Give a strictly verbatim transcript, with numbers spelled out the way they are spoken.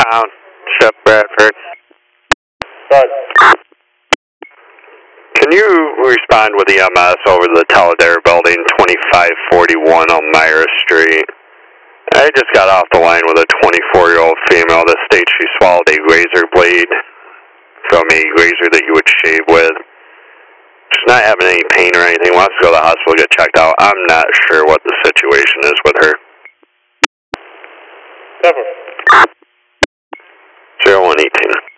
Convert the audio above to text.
Town, Chef Bradford. But Can you respond with E M S over the Taladera building, twenty-five forty-one Elmira Street? I just got off the line with a twenty-four-year-old female that states she swallowed a razor blade from a razor that you would shave with. She's not having any pain or anything, wants to go to the hospital, get checked out. I'm not sure what the situation is with her. Cover. zero one eighteen.